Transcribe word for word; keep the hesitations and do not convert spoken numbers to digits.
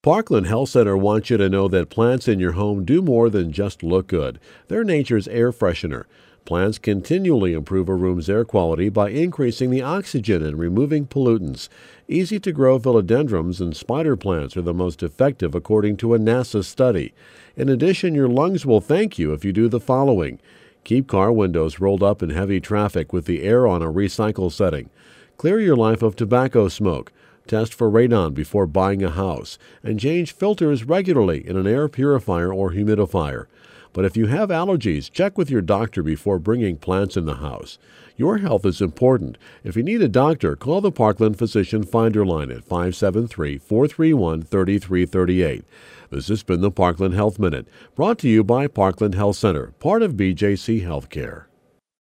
Parkland Health Center wants you to know that plants in your home do more than just look good. They're nature's air freshener. Plants continually improve a room's air quality by increasing the oxygen and removing pollutants. Easy-to-grow philodendrons and spider plants are the most effective according to a NASA study. In addition, your lungs will thank you if you do the following. Keep car windows rolled up in heavy traffic with the air on a recycle setting. Clear your life of tobacco smoke. Test for radon before buying a house, and change filters regularly in an air purifier or humidifier. But if you have allergies, check with your doctor before bringing plants in the house. Your health is important. If you need a doctor, call the Parkland Physician Finder line at five seven three, four three one, three three three eight. This has been the Parkland Health Minute, brought to you by Parkland Health Center, part of B J C Healthcare.